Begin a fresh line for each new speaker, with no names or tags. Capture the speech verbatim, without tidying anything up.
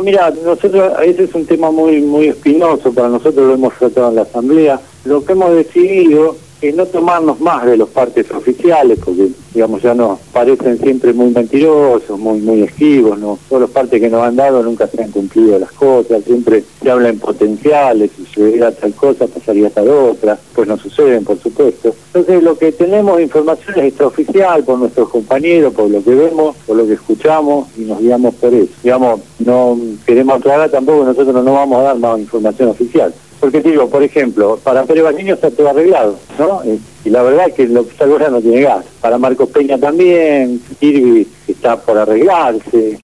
mira, nosotros, ese es un tema muy muy espinoso, para nosotros lo hemos tratado en la Asamblea. Lo que hemos decidido es no tomarnos más de los partes oficiales, porque, digamos, ya nos parecen siempre muy mentirosos, muy muy esquivos, ¿no? Todos los partes que nos han dado nunca se han cumplido las cosas, siempre se habla en potenciales, si sucediera tal cosa, pasaría tal otra, pues no suceden, por supuesto. Entonces, lo que tenemos de información es extraoficial por nuestros compañeros, por lo que vemos, por lo que escuchamos, y nos guiamos por eso. Digamos, no queremos aclarar tampoco, nosotros no vamos a dar más información oficial. Porque digo, por ejemplo, para Pérez Baliño está todo arreglado, ¿no? Y la verdad es que lo que está ahora no tiene gas. Para Marcos Peña también, Kirby está por arreglarse.